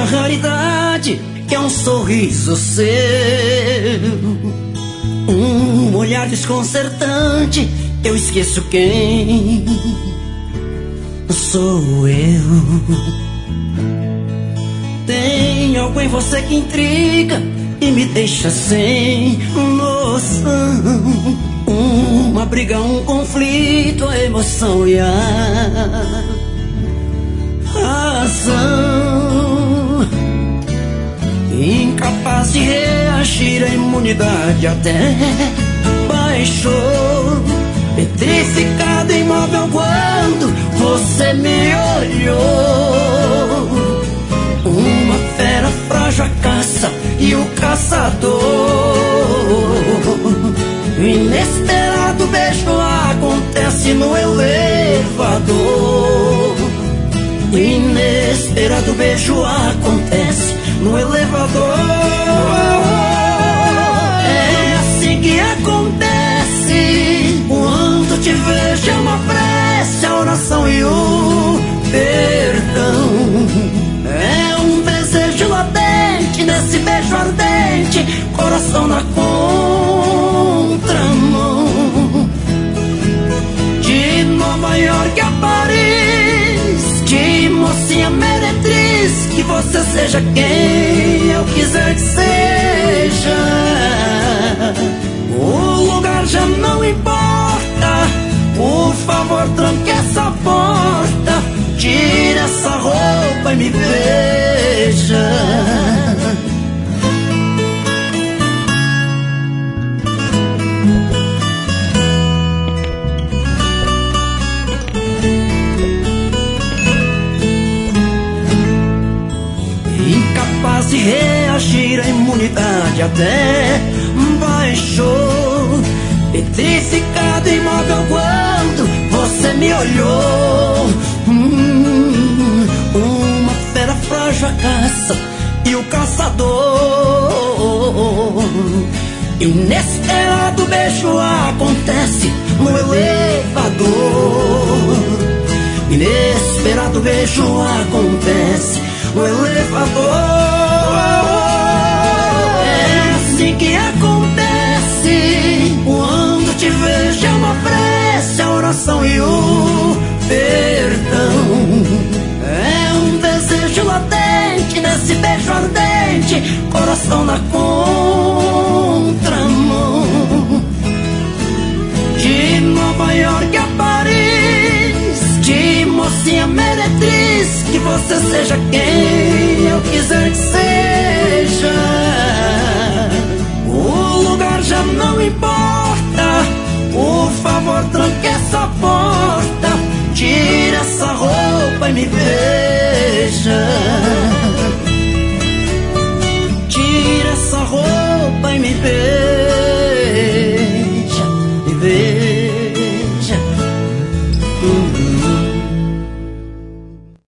raridade que é um sorriso seu, um olhar desconcertante, eu esqueço quem sou eu. Tem algo em você que intriga e me deixa sem noção. Uma briga, um conflito, a emoção e a razão. Incapaz de reagir, a imunidade até baixou. Petrificado, imóvel quando você me olhou. Uma fera frágil a caça e o caçador. O inesperado beijo acontece no elevador. O inesperado beijo acontece no elevador. É assim que acontece. Quando te vejo é uma prece, a oração e o perdão. É um desejo latente nesse beijo ardente, coração na contramão. De Nova York a Paris, de mocinha meretriz, que você seja quem eu quiser que seja. O lugar já não importa, por favor tranque essa porta, tire essa roupa e me veja. Incapaz de reagir, a imunidade até baixou. Petrificado, imóvel quando você me olhou. Uma fera frágil a caça e o caçador. Inesperado beijo acontece no elevador. Inesperado beijo acontece no elevador. É assim que acontece. Quando te vejo é uma prece, a oração e o perdão. É um desejo latente nesse beijo ardente, coração na contramão. De Nova York a Paris, de mocinha meretriz, que você seja quem eu quiser que seja. O lugar já não importa,